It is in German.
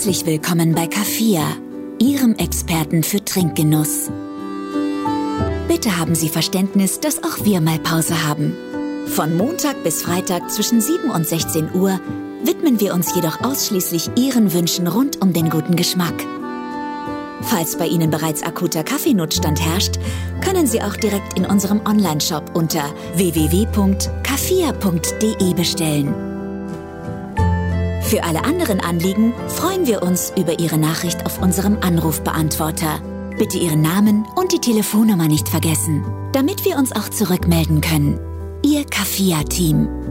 Herzlich willkommen bei Kafia, Ihrem Experten für Trinkgenuss. Bitte haben Sie Verständnis, dass auch wir mal Pause haben. Von Montag bis Freitag zwischen 7 und 16 Uhr widmen wir uns jedoch ausschließlich Ihren Wünschen rund um den guten Geschmack. Falls bei Ihnen bereits akuter Kaffeenotstand herrscht, können Sie auch direkt in unserem Onlineshop unter www.kafia.de bestellen. Für alle anderen Anliegen freuen wir uns über Ihre Nachricht auf unserem Anrufbeantworter. Bitte Ihren Namen und die Telefonnummer nicht vergessen, damit wir uns auch zurückmelden können. Ihr Kafia-Team.